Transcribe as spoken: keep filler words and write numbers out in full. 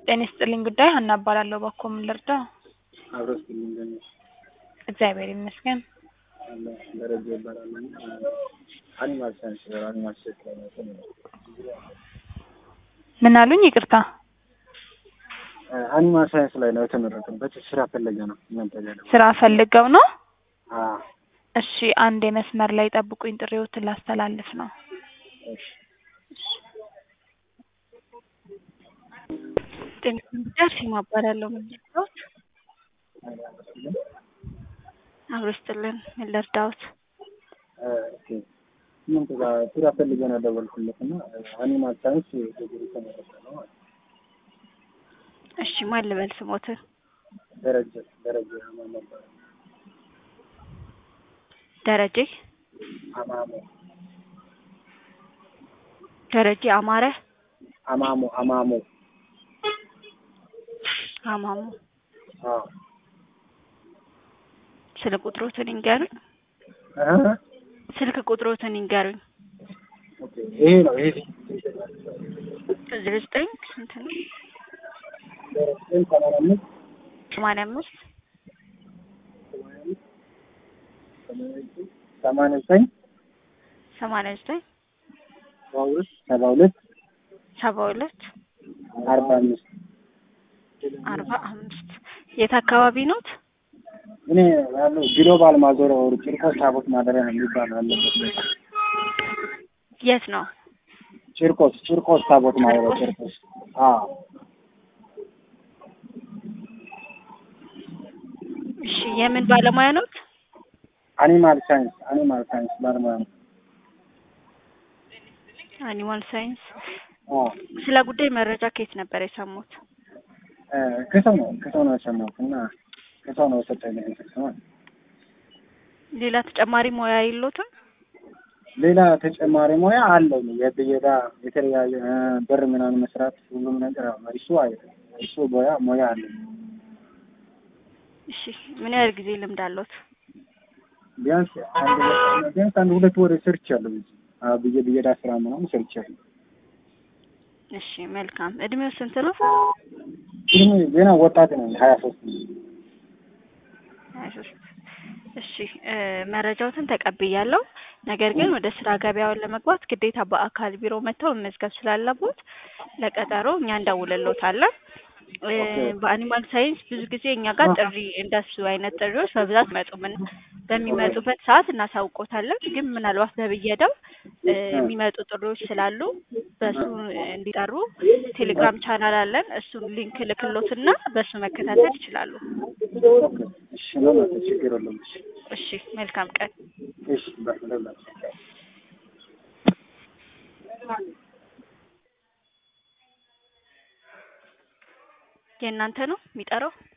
ጤና ይስጥልኝ ጉዳይ ሀና እባላለሁ። ባኮ ምን ልርዳ? አብረስ ምን እግዚአብሔር ይመስገን። አለ ደረጃ ይባላል። አኒማል ሳይንስ ነው። አኒማል ሳይንስ ነው። ምን አሉኝ? ይቅርታ። አኒማል ሳይንስ ላይ ነው የተመረቀበት። ስራ ፈለገ ነው እናንተ ጋር ስራ ፈልገው ነው? አዎ። እሺ አንድ የመስመር ላይ ጠብቁኝ፣ ጥሪዎትን ላስተላልፍ ነው። እሺ ጤና ይስጥልኝ እባላለሁ። ምን ልርዳዎት? አብረስጥልን ምን ልርዳዎት? ኦኬ ምን ተጋ ስራ ፈለገ ነው ደወልኩለትና አኒማል ሳይንስ ዲግሪ ተመረቀ ነው። እሺ ማን ልበል ስሞትን? ደረጀ ደረጀ አማሞ ደረጀ አማሞ ደረጀ አማረ አማሞ አማሞ አማሞ አዎ። ስልክ ቁጥሮትን ይንገሩኝ። አሃ ስልክ ቁጥሮትን ይንገሩኝ። ኦኬ ይሄ ነው ይሄ ዘጠኝ ስንት ነው? ሰማንያ አምስት ሰማንያ ዘጠኝ ሰማንያ ዘጠኝ ሰባ ሁለት ሰባ ሁለት አርባ አምስት አርባ አምስት የት አካባቢ ኖት? እኔ ያለው ግሎባል ማዞሪያ ወር ጭርቆስ ታቦት ማደሪያ ነው የሚባለው አለበት። የት ነው? ጭርቆስ ጭርቆስ ታቦት ማደሪያ ጭርቆስ። አዎ። እሺ የምን ባለሙያ ኖት? አኒማል ሳይንስ አኒማል ሳይንስ ባለሙያ ነው። አኒማል ሳይንስ። አዎ። ስለ ጉዳይ መረጃ ከየት ነበር የሰሙት? እ ከሰው ነው ከሰው ነው የሰማሁት እና ከሰው ነው የሰጠኝ ነው። ሌላ ተጨማሪ ሙያ የለዎትም? ሌላ ተጨማሪ ሙያ አለው። የብየዳ የተለያየ ብር ምናምን መስራት ሁሉም ነገር አለ። እሱ አይደለም እሱ ሙያ ሙያ አለ። እሺ ምን ያህል ጊዜ ልምድ አለዎት? ቢያንስ አንድ ቢያንስ አንድ ሁለት ወር ሰርቻለሁ። ብየ ብየዳ ስራ ምናምን ሰርቻለሁ። እሺ መልካም። እድሜው ስንት ነው? እድሜ ገና ወጣት ነኝ። ሀያ ሶስት ሀያ ሶስት እሺ መረጃዎትን ተቀብያለሁ። ነገር ግን ወደ ስራ ገበያውን ለመግባት ግዴታ በአካል ቢሮ መጥተው መመዝገብ ስላለቦት ለቀጠሮ እኛ እንደውልልዎታለን። በአኒማል ሳይንስ ብዙ ጊዜ እኛ ጋር ጥሪ እንደሱ አይነት ጥሪዎች በብዛት መጡምና በሚመጡበት ሰዓት እናሳውቆታለን። ግን ምናልባት በብየዳው የሚመጡ ጥሪዎች ስላሉ በሱ እንዲጠሩ ቴሌግራም ቻናል አለን። እሱን ሊንክ ልክሎትና በሱ መከታተል ይችላሉ። እሺ ነው ችግር የለውም። እሺ መልካም ቀን። እሺ በሰላም የእናንተ ነው የሚጠራው?